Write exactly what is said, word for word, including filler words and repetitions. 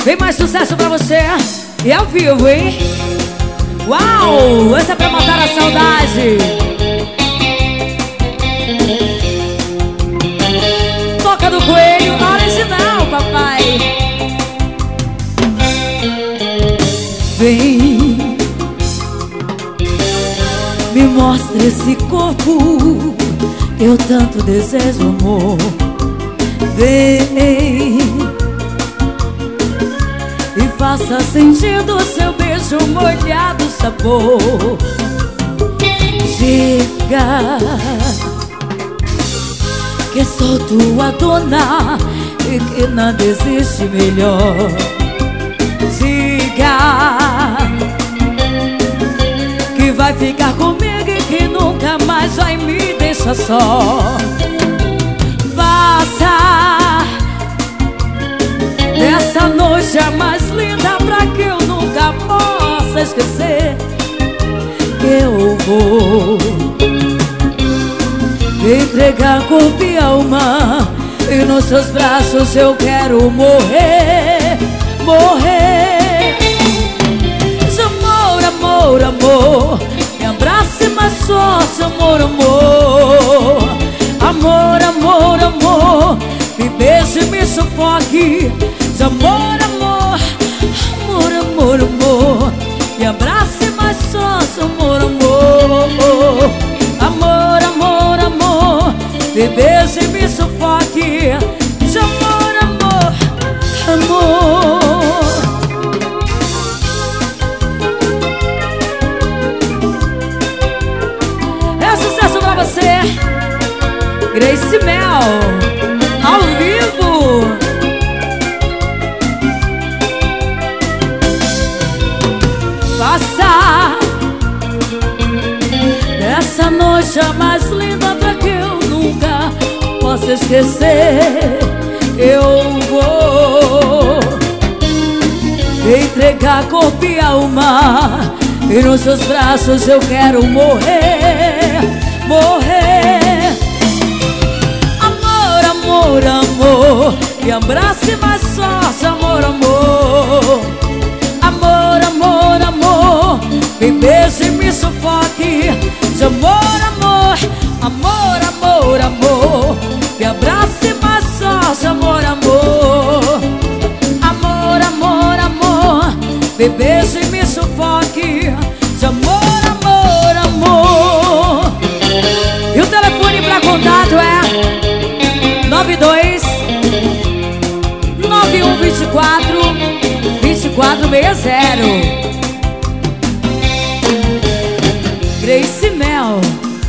Vem mais sucesso pra você. E ao vivo, hein? Uau! Essa é pra matar a saudade. Toca do Coelho, original, papai. Vem, me mostra esse corpo que eu tanto desejo, amor. Vem e faça sentido seu beijo molhado, sabor. Diga que sou tua dona e que nada existe melhor. Diga que vai ficar comigo e que nunca mais vai me deixar só. Faça essa noite a mais linda pra que eu nunca possa esquecer. Que eu vou entregar corpo e alma, e nos seus braços eu quero morrer, morrer. Amor, amor, amor, me abrace mais forte, amor, amor. Amor, amor, amor, me beije e me sufoque. De amor, amor, amor, amor, amor, me abrace mais forte, amor, amor. Amor, amor, amor, me beije e me sufoque. De amor, amor, amor. É sucesso pra você, Grace Mel, ao vivo. Faça essa noite a mais linda pra que eu nunca possa esquecer. Eu vou entregar corpo e alma, e nos seus braços eu quero morrer, morrer. Amor, amor, amor, me abrace mais forte, amor, amor. Amor, amor, amor, me beije e me sufoque. De amor, amor, amor, amor, amor, me abrace mais forte, amor, amor. Amor, amor, amor, me beije e me sufoque. De amor, amor, amor. E o telefone pra contato é nove dois nove um dois quatro dois quatro seis zero.